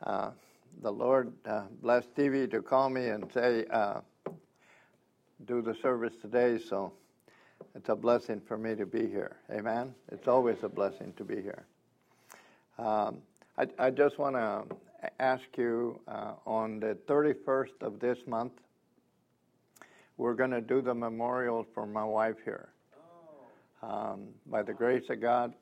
The Lord blessed Stevie to call me and say, do the service today, so it's a blessing for me to be here. Amen? It's always a blessing to be here. I just want to ask you, on the 31st of this month, we're going to do the memorial for my wife here. By the grace of God,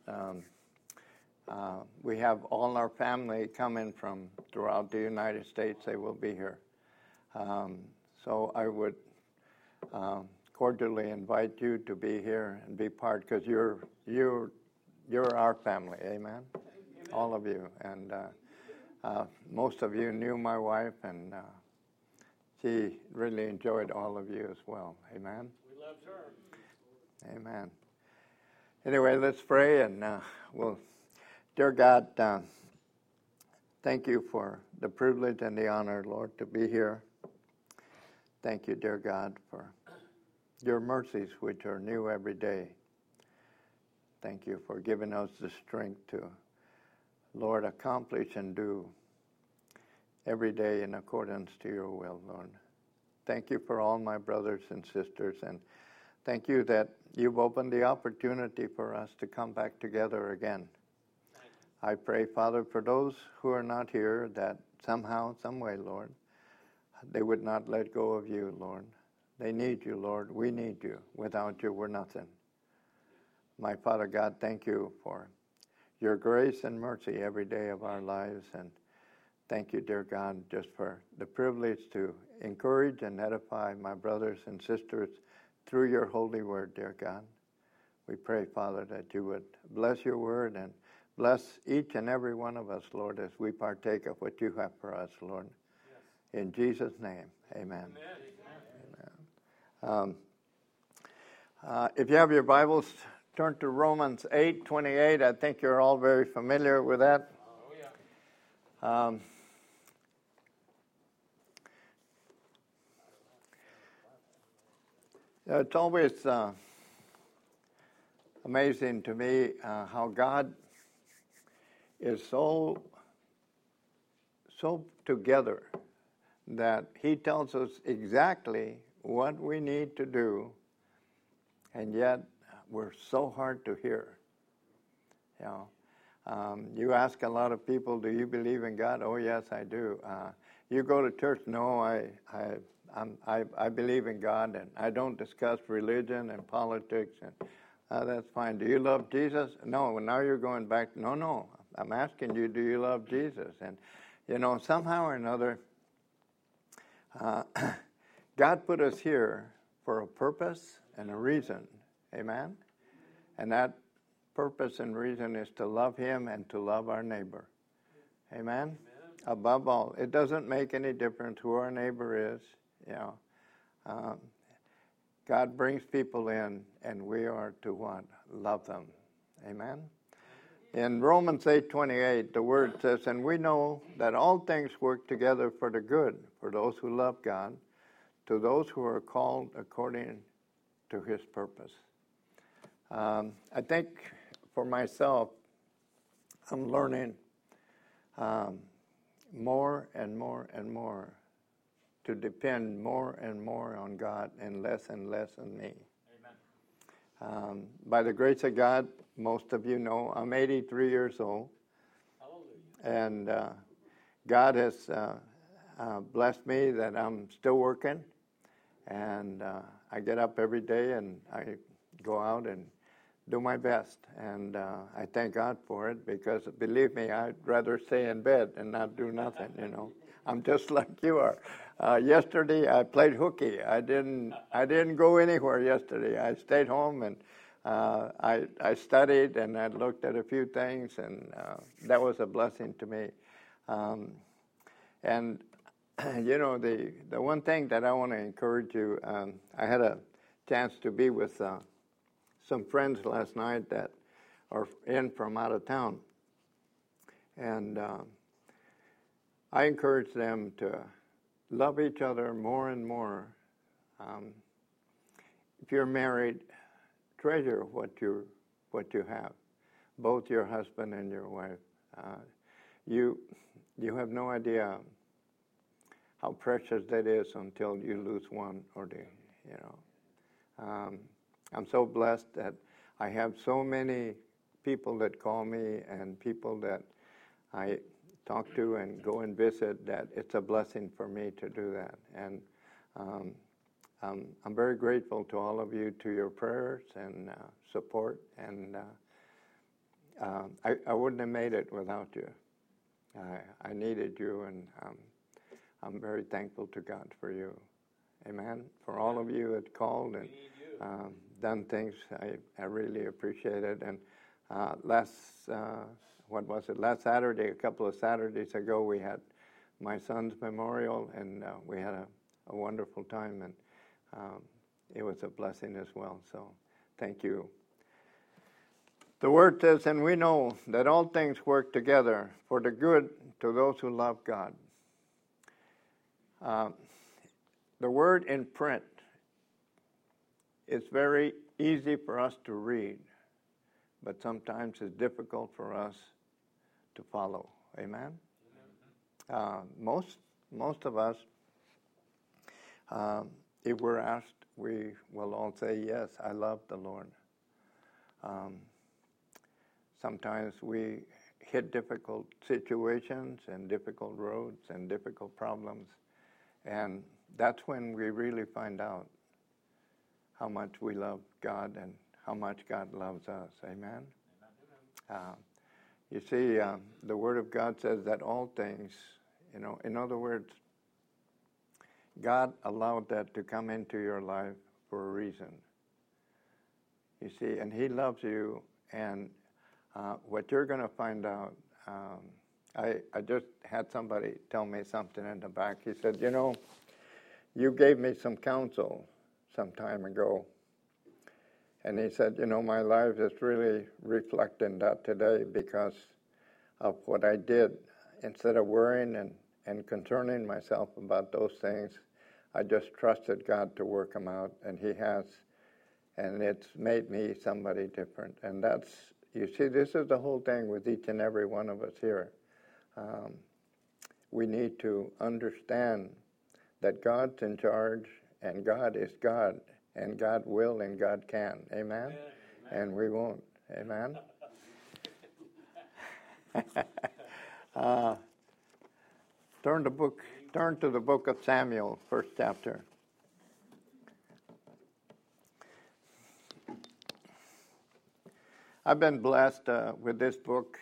we have all our family coming from throughout the United States. They will be here. So I would cordially invite you to be here and be part, because you're our family. Amen? All of you. And most of you knew my wife, and she really enjoyed all of you as well. Amen? We loved her. Amen. Anyway, let's pray, and dear God, thank you for the privilege and the honor, Lord, to be here. Thank you, dear God, for your mercies, which are new every day. Thank you for giving us the strength to, Lord, accomplish and do every day in accordance to your will, Lord. Thank you for all my brothers and sisters, and thank you that you've opened the opportunity for us to come back together again. I pray, Father, for those who are not here, that somehow, some way, Lord, they would not let go of you, Lord. They need you, Lord. We need you. Without you, we're nothing. My Father God, thank you for your grace and mercy every day of our lives, and thank you, dear God, just for the privilege to encourage and edify my brothers and sisters through your holy word, dear God. We pray, Father, that you would bless your word and bless each and every one of us, Lord, as we partake of what you have for us, Lord. Yes. In Jesus' name, amen. Amen. If you have your Bibles, turn to Romans 8:28. I think you're all very familiar with that. Oh, yeah. It's always amazing to me how God is so together that he tells us exactly what we need to do, and yet we're so hard to hear. You know, you ask a lot of people, do you believe in God? Oh, yes, I do. You go to church? No, I believe in God, and I don't discuss religion and politics, and that's fine. Do you love Jesus? No, now you're going back. No, I'm asking you, do you love Jesus? And, you know, somehow or another, God put us here for a purpose and a reason. Amen? And that purpose and reason is to love him and to love our neighbor. Amen? Amen. Above all, it doesn't make any difference who our neighbor is. You know, God brings people in, and we are to what? Love them. Amen? In Romans 8:28, the word says, and we know that all things work together for the good, for those who love God, to those who are called according to his purpose. I think for myself, I'm learning more and more to depend more and more on God and less on me. Amen. By the grace of God, most of you know, I'm 83 years old. Hallelujah. And God has blessed me that I'm still working. And I get up every day and I go out and do my best. And I thank God for it, because believe me, I'd rather stay in bed and not do nothing, you know. I'm just like you are. Yesterday I played hooky. I didn't go anywhere yesterday. I stayed home, and I studied, and I looked at a few things, and that was a blessing to me. And you know, the one thing that I want to encourage you, I had a chance to be with some friends last night that are in from out of town, and I encourage them to love each other more and more. If you're married, treasure what you have, both your husband and your wife. You You have no idea how precious that is until you lose one or the, you know. I'm so blessed that I have so many people that call me and people that I talk to and go and visit, that it's a blessing for me to do that. And I'm very grateful to all of you, to your prayers and support. And I wouldn't have made it without you. I needed you, and I'm very thankful to God for you. Amen. For all of you that called and done things, I really appreciate it. And last Saturday, a couple of Saturdays ago, we had my son's memorial, and we had a wonderful time, and it was a blessing as well. So thank you. The word says, and we know that all things work together for the good to those who love God. The word in print is very easy for us to read, but sometimes it's difficult for us to follow. Amen? Most of us, if we're asked, we will all say, yes, I love the Lord. Sometimes we hit difficult situations and difficult roads and difficult problems, and that's when we really find out how much we love God and how much God loves us. Amen? You see, the Word of God says that all things, in other words, God allowed that to come into your life for a reason. You see, and He loves you, and what you're going to find out, I just had somebody tell me something in the back. He said, you gave me some counsel some time ago. And he said, my life is really reflecting that today because of what I did. Instead of worrying and concerning myself about those things, I just trusted God to work them out, and He has. And it's made me somebody different. And that's, you see, this is the whole thing with each and every one of us here. We need to understand that God's in charge, and God is God, and God will and God can. Amen? Amen. And we won't. Amen? Turn to the book of Samuel, first chapter. I've been blessed with this book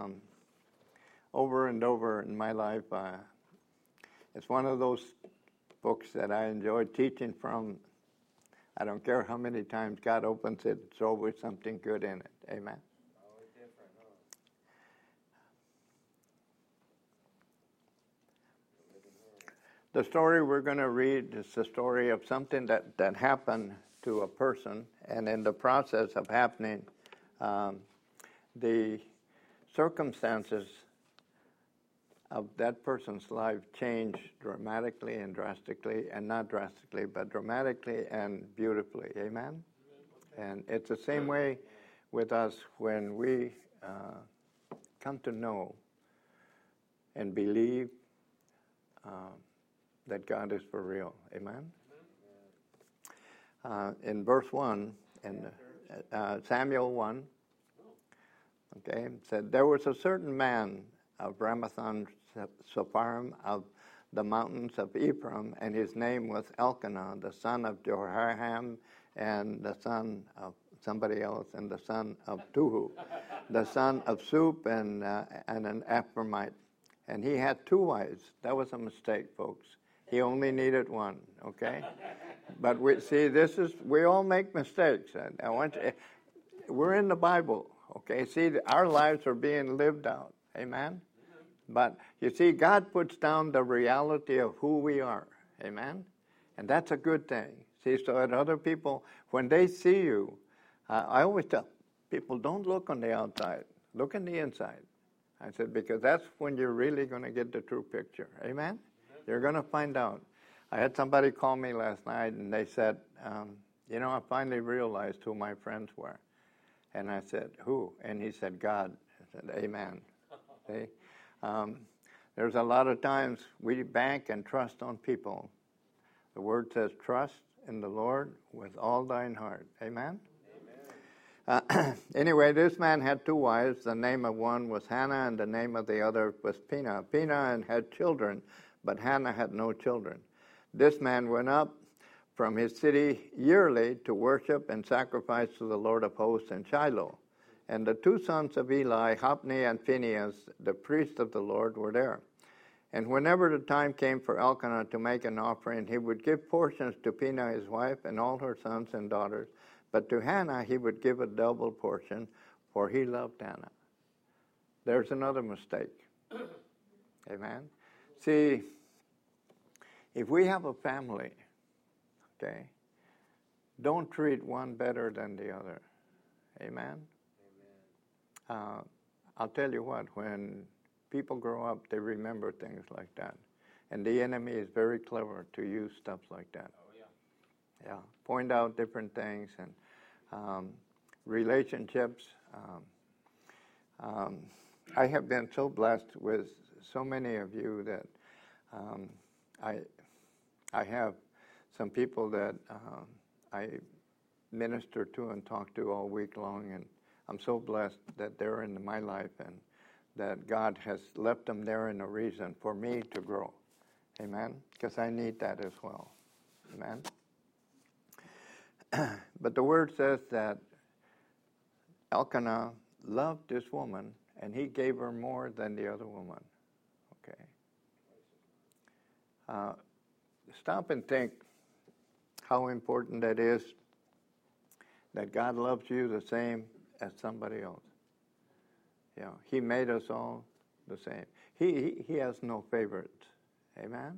over and over in my life. It's one of those books that I enjoy teaching from. I don't care how many times God opens it, there's always something good in it. Amen. Always different, huh? The story we're going to read is the story of something that happened to a person, and in the process of happening, the circumstances of that person's life changed dramatically and drastically, and not drastically, but dramatically and beautifully. Amen? And it's the same way with us when we come to know and believe that God is for real. Amen? In verse 1, in Samuel 1, okay, it said, there was a certain man of Ramathaim Sepharim of the mountains of Ephraim, and his name was Elkanah, the son of Jehoram, and the son of somebody else, and the son of Tuhu, the son of Sup, and an Ephraimite. And he had two wives. That was a mistake, folks. He only needed one, okay? But we all make mistakes. And we're in the Bible, okay? See, our lives are being lived out, amen? But you see, God puts down the reality of who we are, amen? And that's a good thing. See, so that other people, when they see you, I always tell people, don't look on the outside, look on the inside. I said, because that's when you're really going to get the true picture, amen? You're going to find out. I had somebody call me last night, and they said, I finally realized who my friends were. And I said, who? And he said, God. I said, amen. See? There's a lot of times we bank and trust on people. The word says, trust in the Lord with all thine heart. Amen? Anyway, this man had two wives. The name of one was Hannah, and the name of the other was Peninnah. Peninnah had children, but Hannah had no children. This man went up from his city yearly to worship and sacrifice to the Lord of hosts in Shiloh. And the two sons of Eli, Hophni and Phinehas, the priests of the Lord, were there. And whenever the time came for Elkanah to make an offering, he would give portions to Peninnah his wife and all her sons and daughters. But to Hannah he would give a double portion, for he loved Hannah. There's another mistake. Amen? See, if we have a family, okay, don't treat one better than the other. Amen? I'll tell you what, when people grow up, they remember things like that. And the enemy is very clever to use stuff like that. Oh, yeah. Yeah, point out different things and relationships. I have been so blessed with so many of you that I have some people that I minister to and talk to all week long, and I'm so blessed that they're in my life and that God has left them there in a reason for me to grow. Amen? Because I need that as well. Amen? But the word says that Elkanah loved this woman, and he gave her more than the other woman. Okay? Stop and think how important that is, that God loves you the same as somebody else. You know, he made us all the same. He has no favorites. Amen?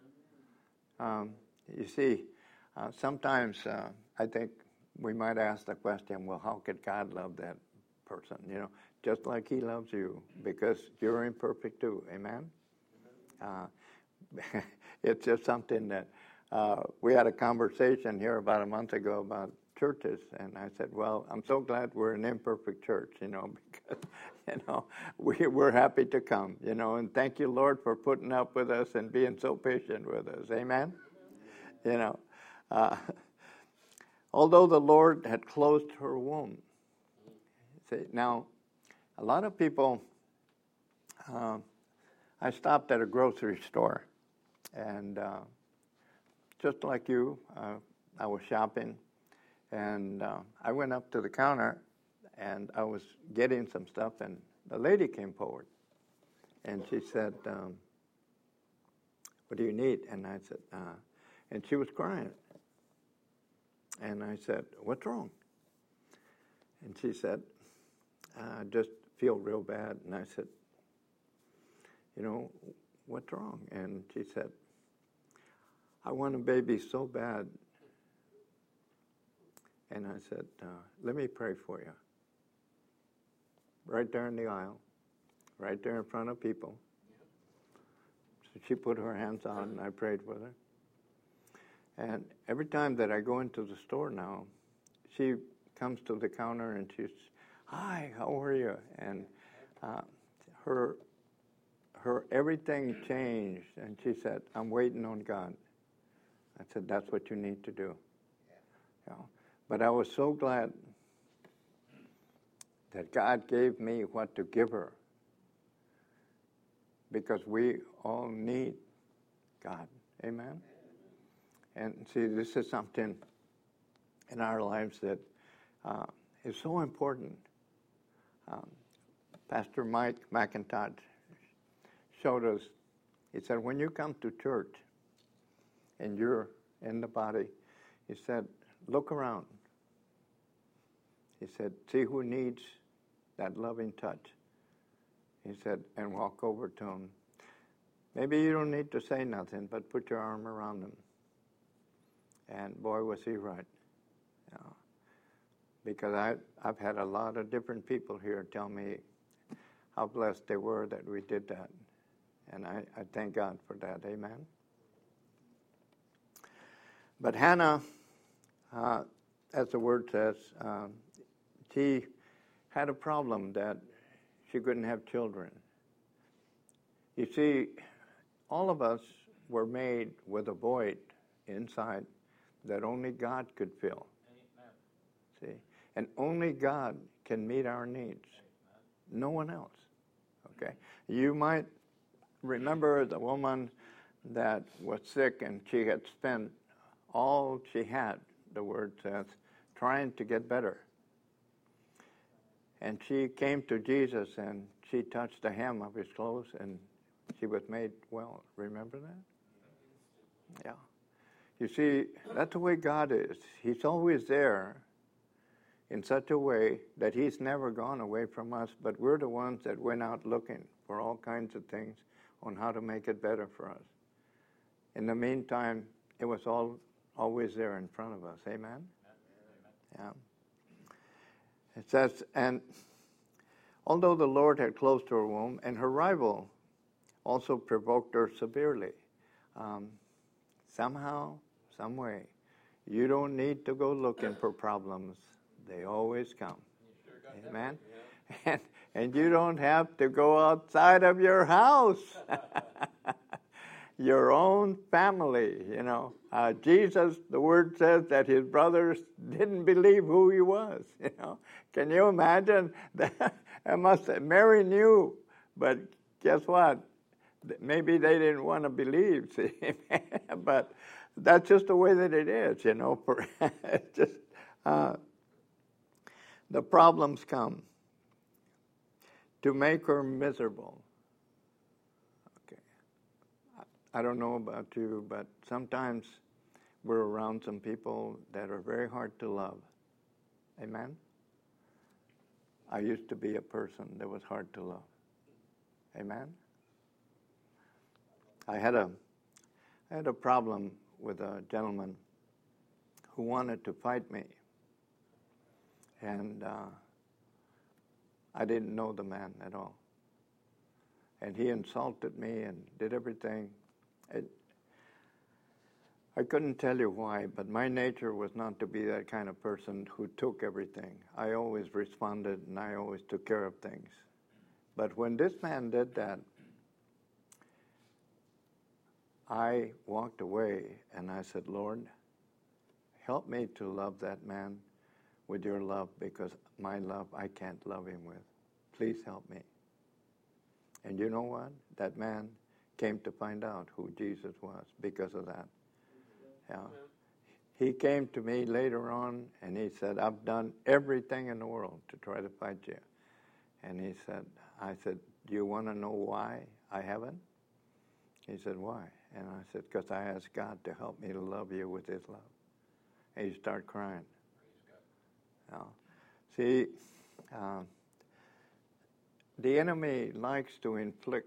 You see, sometimes I think we might ask the question, well, how could God love that person? You know, just like he loves you, because you're imperfect too. Amen? It's just something that we had a conversation here about a month ago about churches, and I said, well, I'm so glad we're an imperfect church, you know, because, you know, we're happy to come, you know, and thank you, Lord, for putting up with us and being so patient with us. Amen? You know, although the Lord had closed her womb. See, now, a lot of people, I stopped at a grocery store, and just like you, I was shopping, and I went up to the counter, and I was getting some stuff, and the lady came forward, and she said, what do you need? And I said, and she was crying. And I said, what's wrong? And she said, I just feel real bad. And I said, you know, what's wrong? And she said, I want a baby so bad. And I said, let me pray for you. Right there in the aisle, right there in front of people. So she put her hands on, and I prayed with her. And every time that I go into the store now, she comes to the counter and she's, hi, how are you? And her everything changed, and she said, I'm waiting on God. I said, that's what you need to do. You know, but I was so glad that God gave me what to give her, because we all need God. Amen? And see, this is something in our lives that is so important. Pastor Mike McIntosh showed us, he said, when you come to church and you're in the body, he said, look around. He said, see who needs that loving touch. He said, and walk over to them. Maybe you don't need to say nothing, but put your arm around them. And boy, was he right. You know, because I've had a lot of different people here tell me how blessed they were that we did that. And I thank God for that. Amen? But Hannah, as the word says, she had a problem that she couldn't have children. You see, all of us were made with a void inside that only God could fill. Amen. See? And only God can meet our needs. Amen. No one else. Okay? You might remember the woman that was sick and she had spent all she had, the word says, trying to get better. And she came to Jesus and she touched the hem of his clothes and she was made well. Remember that? Yeah. You see, that's the way God is. He's always there in such a way that he's never gone away from us, but we're the ones that went out looking for all kinds of things on how to make it better for us. In the meantime, it was always there in front of us. Amen? Yeah. It says, and although the Lord had closed her womb, and her rival also provoked her severely, somehow, some way, you don't need to go looking for problems. They always come. Amen? And you don't have to go outside of your house. Your own family, you know. Jesus, the word says that his brothers didn't believe who he was, you know. Can you imagine? Mary knew, but guess what? Maybe they didn't want to believe, see. But that's just the way that it is, you know. The problems come to make her miserable. Okay. I don't know about you, but sometimes we're around some people that are very hard to love. Amen? I used to be a person that was hard to love. Amen? I had a problem with a gentleman who wanted to fight me. And I didn't know the man at all. And he insulted me and did everything. I couldn't tell you why, but my nature was not to be that kind of person who took everything. I always responded and I always took care of things. But when this man did that, I walked away and I said, Lord, help me to love that man with your love, because my love I can't love him with. Please help me. And you know what? That man came to find out who Jesus was because of that. Yeah. He came to me later on and he said, I've done everything in the world to try to fight you. And I said, do you want to know why I haven't? He said, why? And I said, because I asked God to help me to love you with his love. And he started crying. See, the enemy likes to inflict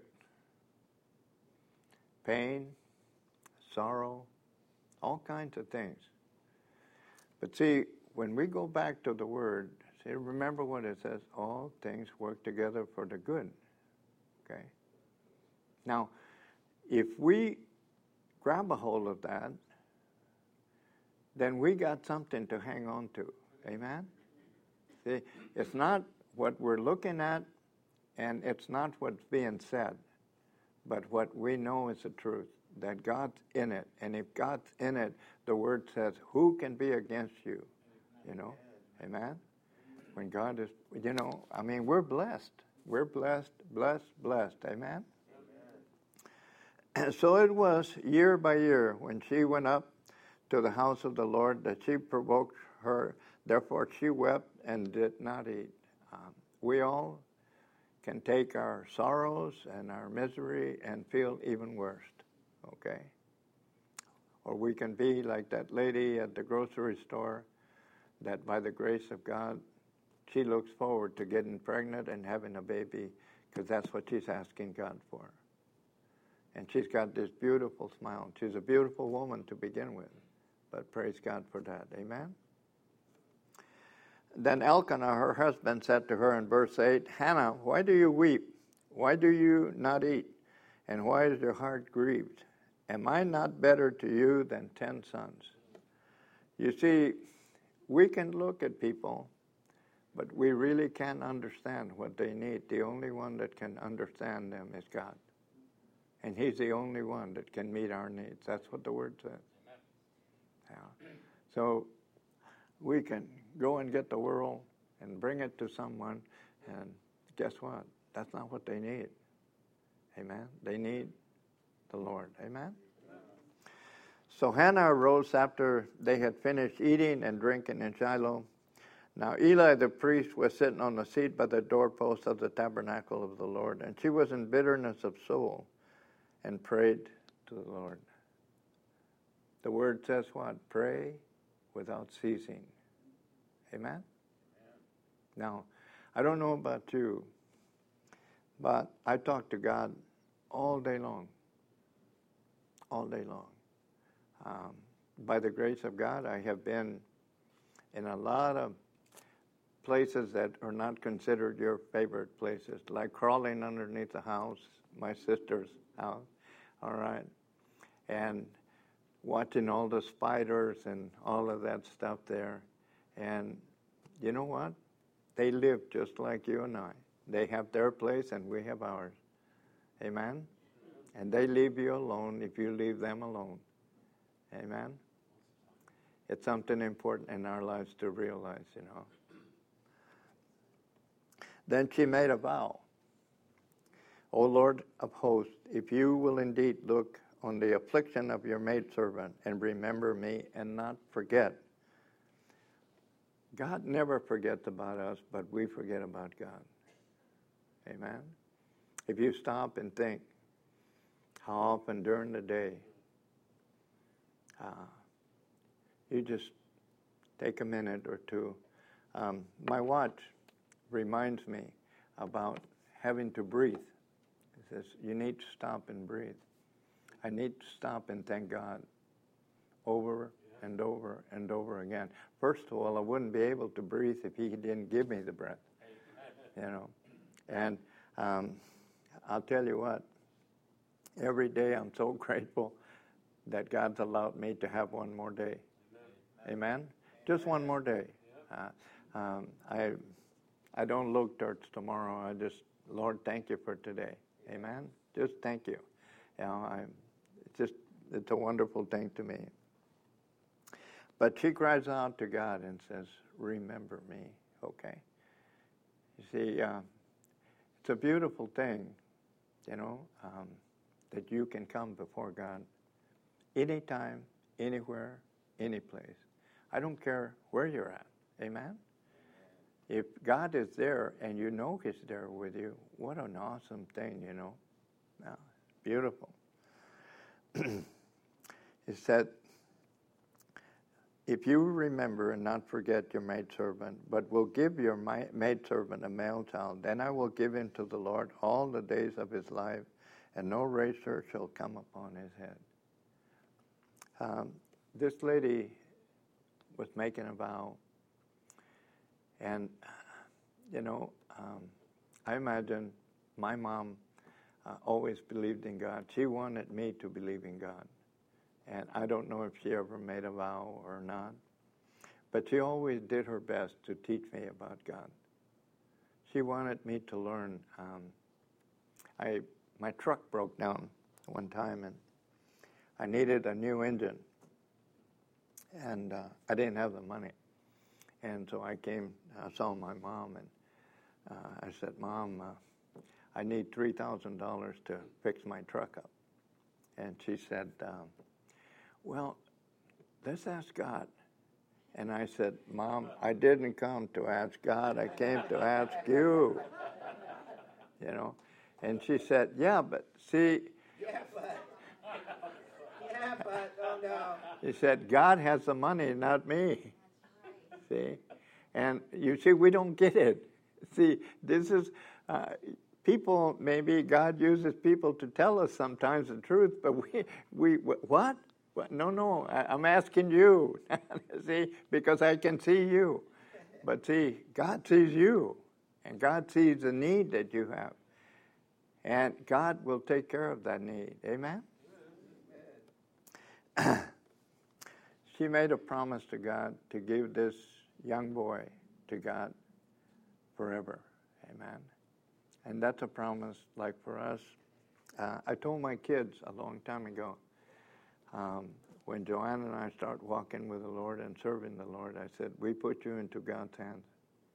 pain, sorrow, all kinds of things. But see, when we go back to the Word, see, remember what it says, all things work together for the good. Okay? Now, if we grab a hold of that, then we got something to hang on to. Amen? See, it's not what we're looking at, and it's not what's being said, but what we know is the truth, that God's in it. And if God's in it, the Word says, who can be against you? You know? Amen? When God is, you know, I mean, we're blessed. We're blessed, blessed. Amen? And so it was year by year when she went up to the house of the Lord that she provoked her. Therefore she wept and did not eat. We all can take our sorrows and our misery and feel even worse, okay? Or we can be like that lady at the grocery store that by the grace of God, she looks forward to getting pregnant and having a baby because that's what she's asking God for. And she's got this beautiful smile. She's a beautiful woman to begin with, but praise God for that. Amen? Then Elkanah, her husband, said to her in verse 8, Hannah, why do you weep? Why do you not eat? And why is your heart grieved? Am I not better to you than 10 sons? You see, we can look at people, but we really can't understand what they need. The only one that can understand them is God. And He's the only one that can meet our needs. That's what the Word says. Yeah. So we can go and get the world and bring it to someone, and guess what? That's not what they need. Amen? They need the Lord. Amen? So Hannah arose after they had finished eating and drinking in Shiloh. Now Eli the priest was sitting on the seat by the doorpost of the tabernacle of the Lord, and she was in bitterness of soul and prayed to the Lord. The Word says what? Pray without ceasing. Amen? Now, I don't know about you, but I talk to God all day long. All day long. By the grace of God, I have been in a lot of places that are not considered your favorite places, like crawling underneath the house, my sister's house, all right, and watching all the spiders and all of that stuff there. And you know what? They live just like you and I. They have their place and we have ours. Amen? And they leave you alone if you leave them alone. Amen? It's something important in our lives to realize, you know. Then she made a vow. O Lord of hosts, if you will indeed look on the affliction of your maidservant and remember me and not forget. God never forgets about us, but we forget about God. Amen? If you stop and think how often during the day you just take a minute or two. My watch reminds me about having to breathe. It says, you need to stop and breathe. I need to stop and thank God over and over and over again. First of all, I wouldn't be able to breathe if He didn't give me the breath, you know. And I'll tell you what, every day I'm so grateful that God's allowed me to have one more day. Amen? Just one more day. I don't look towards tomorrow. I just, Lord, thank you for today. Amen? Just thank you. You know, it's a wonderful thing to me. But she cries out to God and says, remember me, okay? You see, it's a beautiful thing, you know, that you can come before God anytime, anywhere, any place. I don't care where you're at. Amen? If God is there and you know He's there with you, what an awesome thing, you know. Now, beautiful. It said, if you remember and not forget your maidservant, but will give your maidservant a male child, then I will give him to the Lord all the days of his life, and no razor shall come upon his head. This lady was making a vow, and, you know, I imagine my mom always believed in God. She wanted me to believe in God. And I don't know if she ever made a vow or not, but she always did her best to teach me about God. She wanted me to learn. My truck broke down one time, and I needed a new engine, and I didn't have the money. And so I saw my mom, and I said, Mom, I need $3,000 to fix my truck up. And she said, well, let's ask God. And I said, Mom, I didn't come to ask God. I came to ask you. You know? And she said, yeah, but see. Yeah, but, oh no. She said, God has the money, not me. See? And you see, we don't get it. See, this is, people, maybe God uses people to tell us sometimes the truth, but we what? No, I'm asking you, see, because I can see you. But see, God sees you, and God sees the need that you have. And God will take care of that need. Amen? She made a promise to God to give this young boy to God forever. Amen? And that's a promise like for us. I told my kids a long time ago, when Joanne and I start walking with the Lord and serving the Lord, I said, we put you into God's hands.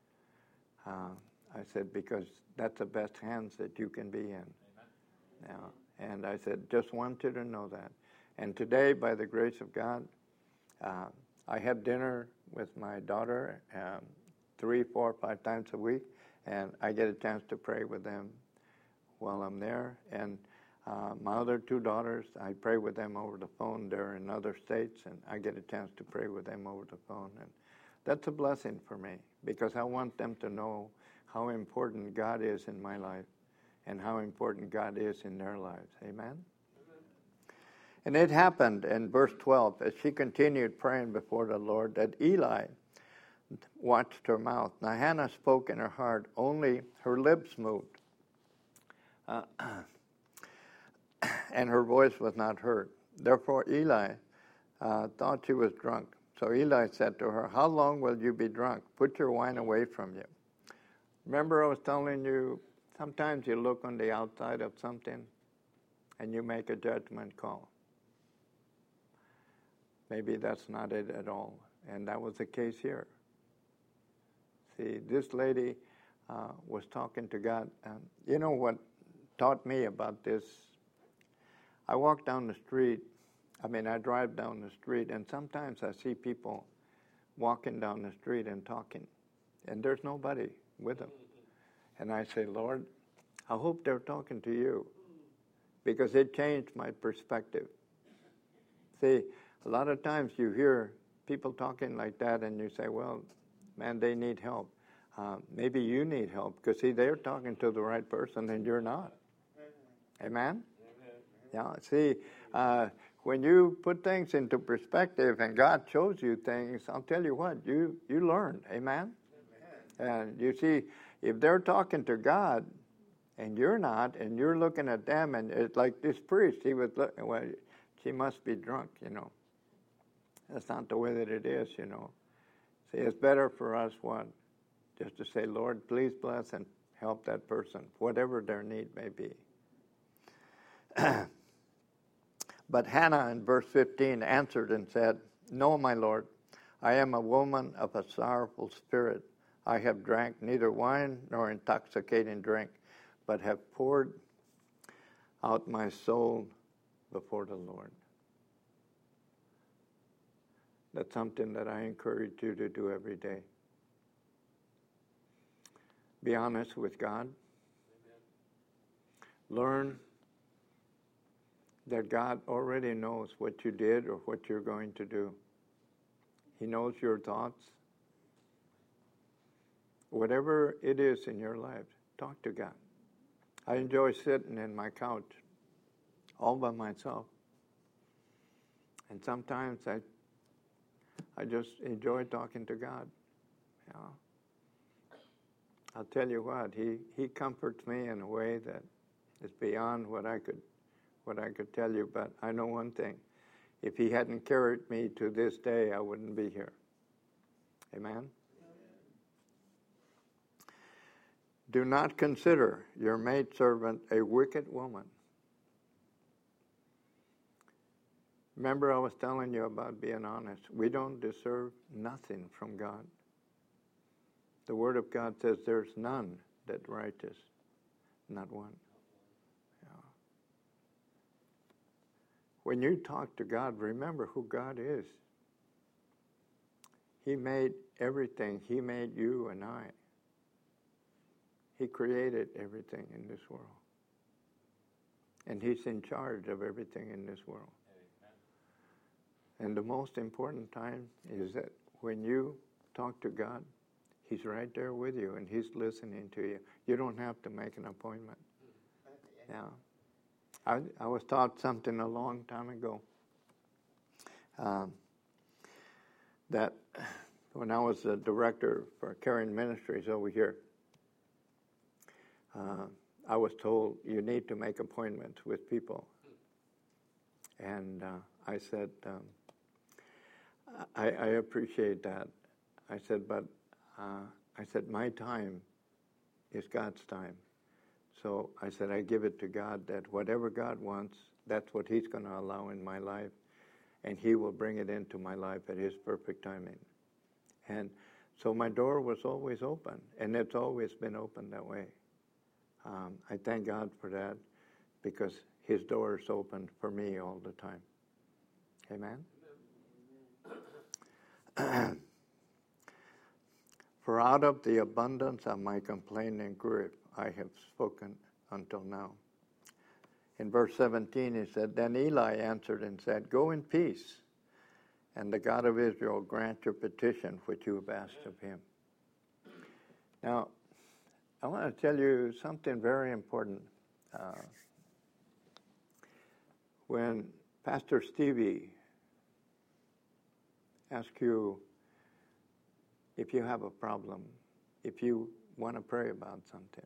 I said, because that's the best hands that you can be in. Now, and I said, just want you to know that. And today, by the grace of God, I have dinner with my daughter 3, 4, 5 times a week, and I get a chance to pray with them while I'm there. And my other 2 daughters, I pray with them over the phone. They're in other states, and I get a chance to pray with them over the phone. And that's a blessing for me, because I want them to know how important God is in my life and how important God is in their lives. Amen? And it happened in verse 12, as she continued praying before the Lord, that Eli watched her mouth. Now Hannah spoke in her heart, only her lips moved. And her voice was not heard. Therefore Eli thought she was drunk. So Eli said to her, how long will you be drunk? Put your wine away from you. Remember I was telling you, sometimes you look on the outside of something and you make a judgment call. Maybe that's not it at all. And that was the case here. See, this lady was talking to God. You know what taught me about this? I walk down the street. I drive down the street, and sometimes I see people walking down the street and talking, and there's nobody with them. And I say, Lord, I hope they're talking to you, because it changed my perspective. See, a lot of times you hear people talking like that, and you say, well, man, they need help. Maybe you need help, because, see, they're talking to the right person, and you're not. Amen? Yeah, see, when you put things into perspective and God shows you things, I'll tell you what, you learn. Amen? And you see, if they're talking to God and you're not, and you're looking at them, and it's like this priest, he was looking, well, she must be drunk, you know. That's not the way that it is, you know. See, it's better for us, what? Just to say, Lord, please bless and help that person, whatever their need may be. But Hannah, in verse 15, answered and said, no, my Lord, I am a woman of a sorrowful spirit. I have drank neither wine nor intoxicating drink, but have poured out my soul before the Lord. That's something that I encourage you to do every day. Be honest with God. Learn that God already knows what you did or what you're going to do. He knows your thoughts. Whatever it is in your life, talk to God. I enjoy sitting in my couch all by myself. And sometimes I just enjoy talking to God. Yeah. I'll tell you what, he comforts me in a way that is beyond what I could tell you. But I know one thing: if he hadn't carried me to this day, I wouldn't be here. Amen? Do not consider your maidservant a wicked woman. Remember, I was telling you about being honest. We don't deserve nothing from God. The Word of God says there's none that righteous, not one. Yeah. When you talk to God, remember who God is. He made everything. He made you and I. He created everything in this world. And He's in charge of everything in this world. And the most important time is that when you talk to God, He's right there with you and He's listening to you. You don't have to make an appointment. Yeah. I was taught something a long time ago, that when I was the director for Caring Ministries over here, I was told you need to make appointments with people. And I said, I appreciate that. I said, but my time is God's time. So I said, I give it to God that whatever God wants, that's what He's going to allow in my life. And He will bring it into my life at His perfect timing. And so my door was always open, and it's always been open that way. I thank God for that, because His door is open for me all the time. Amen? For out of the abundance of my complaint and grief, I have spoken until now. In verse 17, he said, Then Eli answered and said, Go in peace, and the God of Israel grant your petition which you have asked of him. Now, I want to tell you something very important. When Pastor Stevie asks you if you have a problem, if you want to pray about something,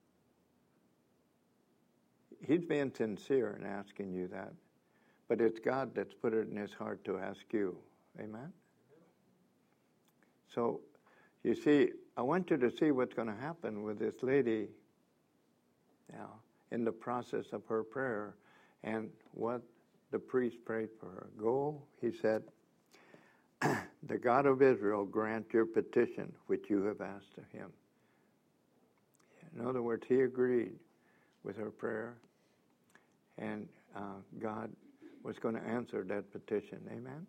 he's being sincere in asking you that. But it's God that's put it in his heart to ask you. Amen? So, you see, I want you to see what's going to happen with this lady now in the process of her prayer and what the priest prayed for her. Go, he said, the God of Israel grant your petition which you have asked of him. In other words, he agreed with her prayer, and God was going to answer that petition. Amen?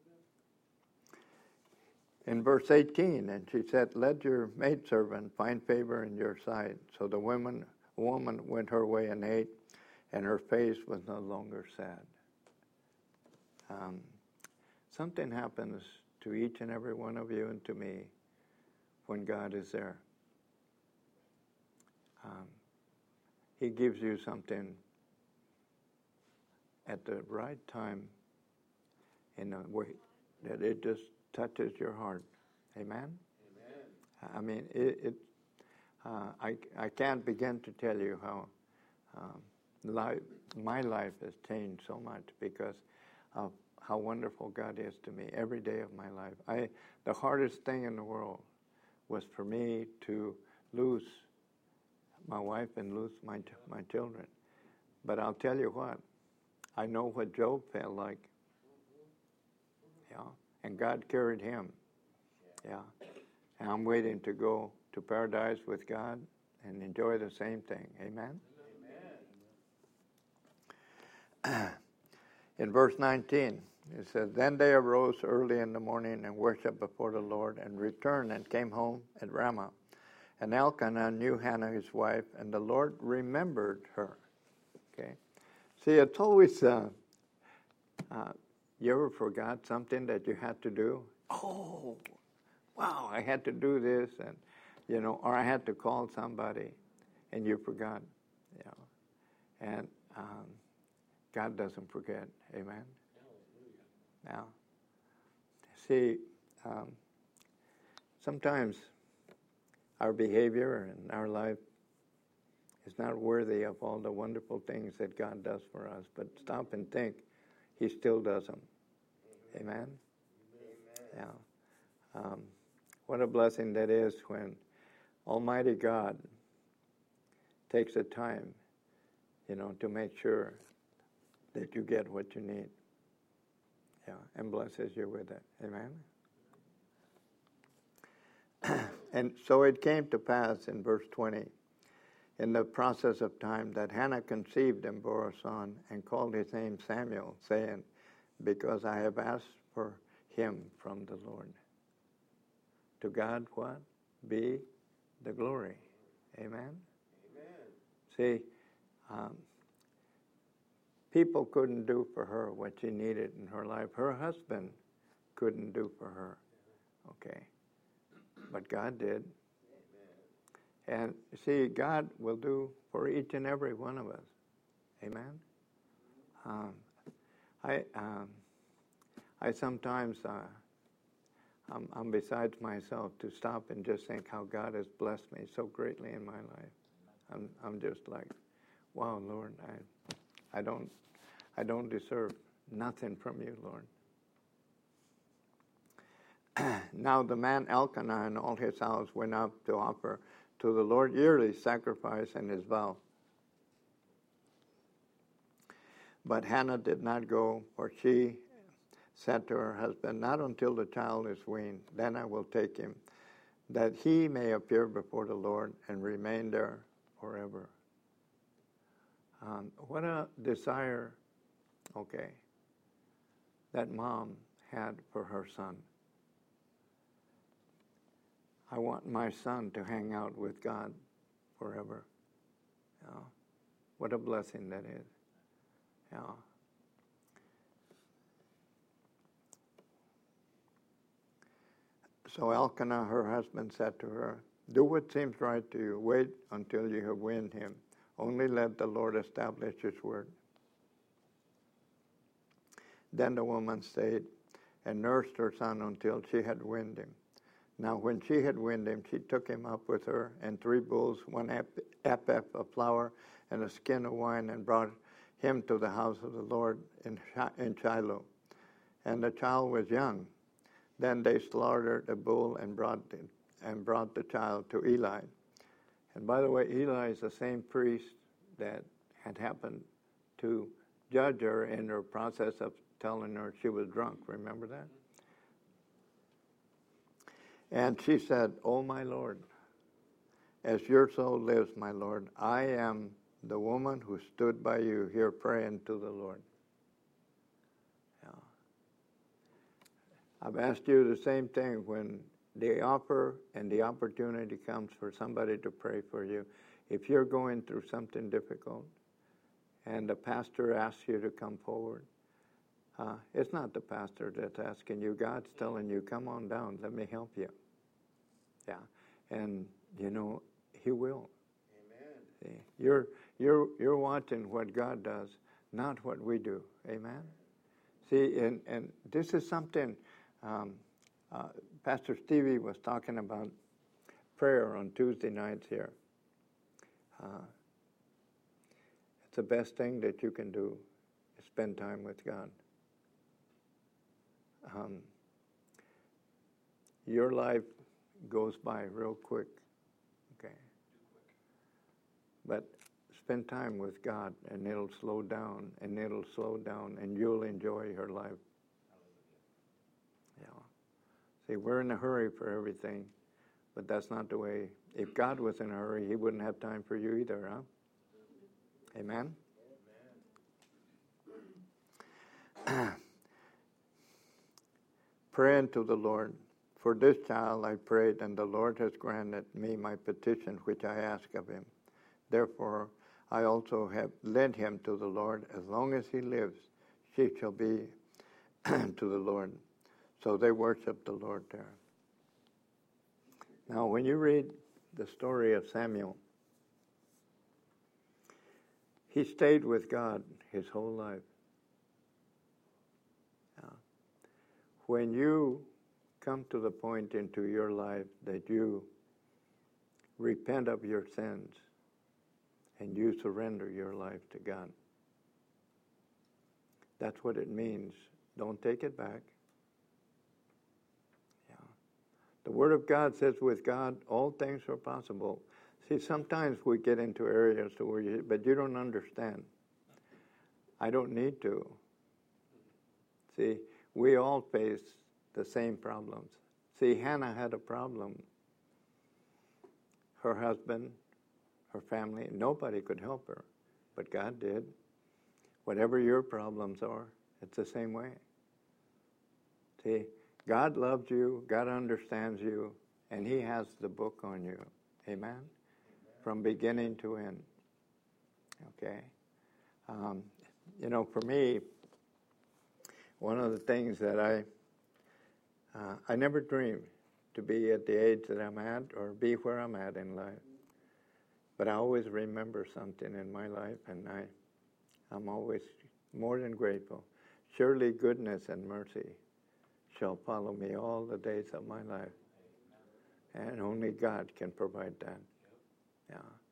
In verse 18, and she said, Let your maidservant find favor in your sight. So the woman went her way and ate, and her face was no longer sad. Something happens to each and every one of you and to me when God is there. He gives you something at the right time in a way that it just touches your heart. Amen? Amen. I mean, I can't begin to tell you how my life has changed so much because of how wonderful God is to me every day of my life. The hardest thing in the world was for me to lose my wife and lose my children. But I'll tell you what, I know what Job felt like. Yeah. And God carried him. Yeah. And I'm waiting to go to paradise with God and enjoy the same thing. Amen? Amen. In verse 19, it says, Then they arose early in the morning and worshipped before the Lord and returned and came home at Ramah. And Elkanah knew Hannah his wife, and the Lord remembered her. Okay? See, it's always, you ever forgot something that you had to do? Oh, wow, I had to do this, and, or I had to call somebody, and you forgot, And God doesn't forget. Amen? Now, see, sometimes our behavior and our life is not worthy of all the wonderful things that God does for us. But stop and think, he still does them. Amen? Amen. Yeah. What a blessing that is when Almighty God takes the time, to make sure that you get what you need. Yeah, and blesses you with it. Amen? And so it came to pass in verse 20, in the process of time, that Hannah conceived and bore a son and called his name Samuel, saying, Because I have asked for him from the Lord. To God, what? Be the glory. Amen? Amen. See, people couldn't do for her what she needed in her life. Her husband couldn't do for her. Okay. But God did. And see, God will do for each and every one of us. Amen? I sometimes, I'm besides myself to stop and just think how God has blessed me so greatly in my life. I'm just like, wow, Lord, I don't deserve nothing from you, Lord. Now the man Elkanah and all his house went up to offer to the Lord yearly sacrifice and his vow. But Hannah did not go, for she said to her husband, "Not until the child is weaned, then I will take him, that he may appear before the Lord and remain there forever." What a desire, that mom had for her son. I want my son to hang out with God forever. What a blessing that is. So Elkanah, her husband, said to her, "Do what seems right to you. Wait until you have weaned him. Only let the Lord establish his word." Then the woman stayed and nursed her son until she had weaned him. Now when she had weaned him, she took him up with her, and 3 bulls, 1 ephah of flour, and a skin of wine, and brought him to the house of the Lord in Shiloh. And the child was young. Then they slaughtered a bull and brought the child to Eli. And by the way, Eli is the same priest that had happened to judge her in her process of telling her she was drunk. Remember that? And she said, "Oh, my Lord, as your soul lives, my Lord, I am the woman who stood by you here praying to the Lord." I've asked you the same thing when the offer and the opportunity comes for somebody to pray for you. If you're going through something difficult and the pastor asks you to come forward, it's not the pastor that's asking you. God's telling you, "Come on down, let me help you." And he will. Amen. See, you're watching what God does, not what we do. Amen. See, and this is something Pastor Stevie was talking about prayer on Tuesday nights here. It's the best thing that you can do is spend time with God. Your life goes by real quick, but spend time with God, and it'll slow down, and you'll enjoy your life. See, we're in a hurry for everything, but that's not the way. If God was in a hurry, he wouldn't have time for you either, huh? Amen? Praying to the Lord. For this child I prayed, and the Lord has granted me my petition which I asked of him. Therefore I also have led him to the Lord. As long as he lives, she shall be to the Lord. So they worship the Lord there. Now, when you read the story of Samuel, he stayed with God his whole life. When you come to the point into your life that you repent of your sins and you surrender your life to God, that's what it means. Don't take it back. The Word of God says with God, all things are possible. See, sometimes we get into areas but you don't understand. I don't need to. See, we all face the same problems. See, Hannah had a problem. Her husband, her family, nobody could help her, but God did. Whatever your problems are, it's the same way. See, God loves you, God understands you, and he has the book on you. Amen? From beginning to end. Okay? For me, one of the things that I never dreamed to be at the age that I'm at or be where I'm at in life. But I always remember something in my life, and I'm always more than grateful. Surely goodness and mercy shall follow me all the days of my life. And only God can provide that. Yeah.